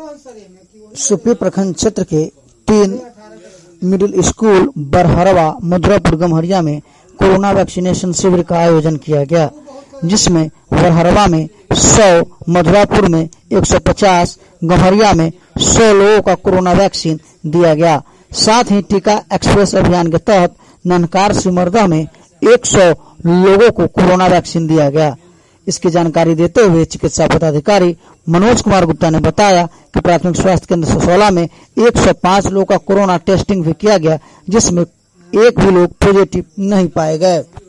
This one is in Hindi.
सुपी प्रखंड क्षेत्र के 3 मिडिल स्कूल बरहरवा मधुरापुर गम्हरिया में कोरोना वैक्सीनेशन शिविर का आयोजन किया गया, जिसमें बरहरवा में 100, मधुरापुर में 150, गम्हरिया में 100 लोगों का कोरोना वैक्सीन दिया गया। साथ ही टीका एक्सप्रेस अभियान के तहत ननकार सिमरदा में 100 लोगों को कोरोना वैक्सीन दिया गया। इसकी जानकारी देते हुए चिकित्सा पदाधिकारी मनोज कुमार गुप्ता ने बताया कि प्राथमिक स्वास्थ्य केंद्र ससौला में 105 लोगों का कोरोना टेस्टिंग भी किया गया, जिसमें एक भी लोग पॉजिटिव नहीं पाए गए।